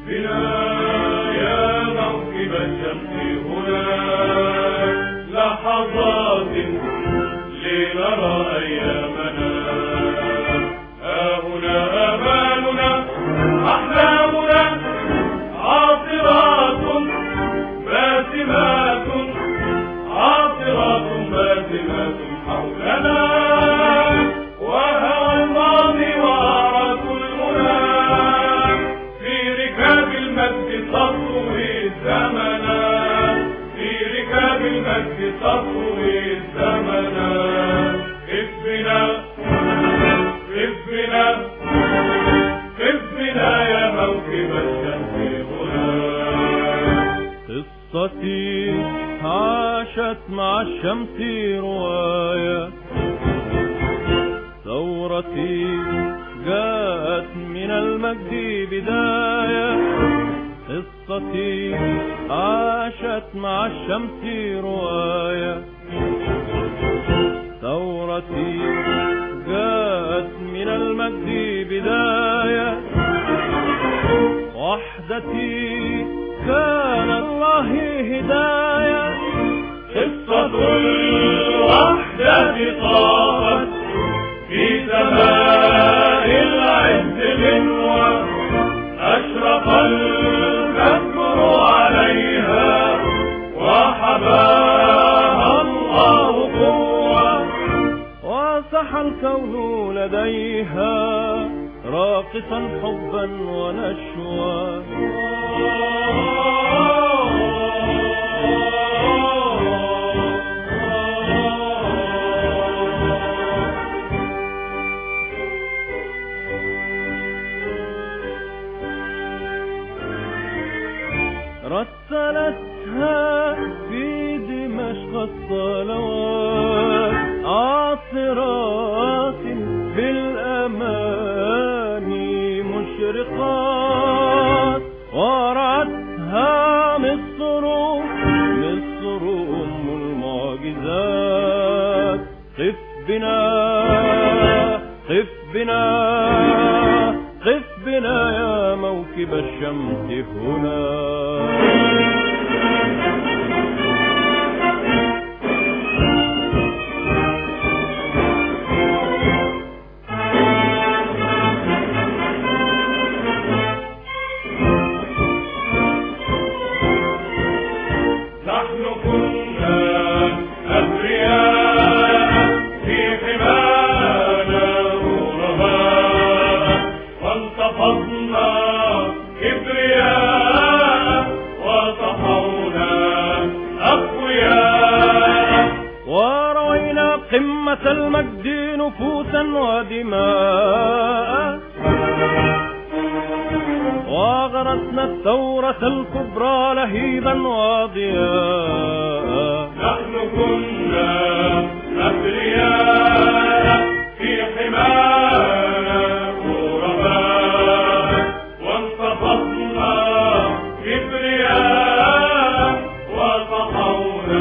بنا يا موكب الشمس هنا لحظات لنرى أيامنا. ها هنا آمالنا أحلامنا عاصرات باسمات عاصرات باسمات حولنا. وهوى الماضي وأعراس المنى في ركاب المجد تطوي الزمنا. في ركاب المجد تطوي الزمنا. قف بنا قف بنا قف بنا يا موكب الشمس هنا. قصتي عاشت مع الشمس رواية، ثورتي جاءت من المجد بداية. قصتي عاشت مع الشمس رواية، ثورتي جاءت من المجد بداية. وحدتي كان الله هداية. قصة الوحدة طافت في سماء العز منوى. أشرق الكفر عليها وحباها الله قوة. وصح الكون لديها راقصا حبا ونشوى. رتلتها في دمشق الصلوات عاصرات بالأماني مشرقات. ورعتها مصر أم المعجزات. قف بنا قف بنا قف بنا يا موكب الشمس هنا. نحن كنا أبرياء في حمانا غرباء وانتفضنا كبرياء وصحونا أقوياء. وروينا قمة المجد نفوسا ودماء. وغرسنا الثورة الكبرى لهيبا وضياء. نحن كنا أبرياء في حمانا غرباء وانتفضنا كبرياء وصحونا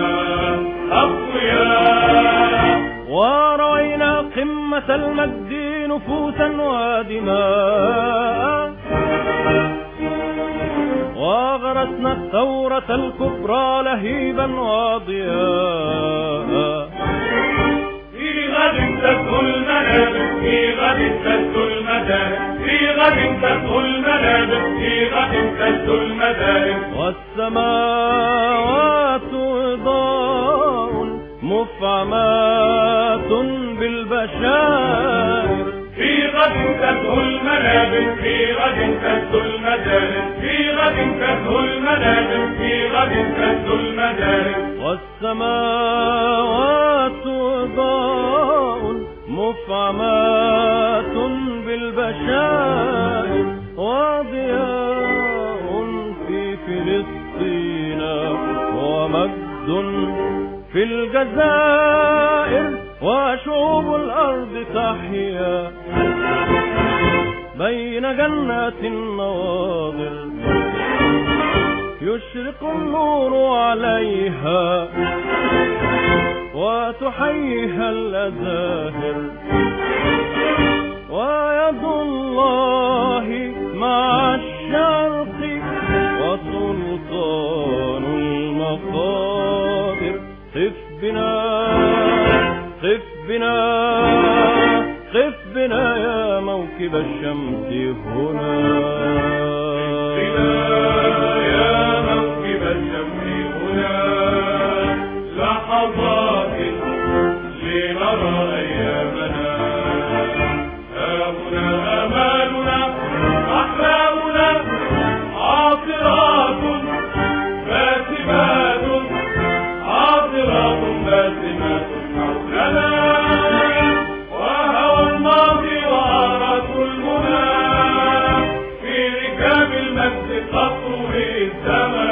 أقوياء. وروينا قمة المجد نفوسا ودماء. وغرسنا الثورة الكبرى لهيبا وضياء. في غد تدخل المنابر في غد تدخل المدارس في غد تدخل المنابر في غد تدخل المدارس. والسماوات إضاء مفعمات بالبشائر. في غد تدخل المنابر في غد تدخل المدارس في غد تدخل المنابر في غد تدخل المدارس. والسماوات إضاء مفعمات بالبشائر. وضياء في فلسطين ومجد في الجزائر. وشعوب الأرض تحيا بين جنات النواظر. يشرق النور عليها وتحييها الأزاهر. ويد الله مع الشرق وسلطان المقادر. قف بنا قف بنا قف بنا يا موكب الشمس هنا. يا موكب الشمس هنا لحظات لنرى أيامنا. هاهنا آمالنا أحلامنا عاطرات باسمات عاطرات باسمات حولنا. وهوى الماضي وآرات المنى في ركاب المجد تطوي الزمن.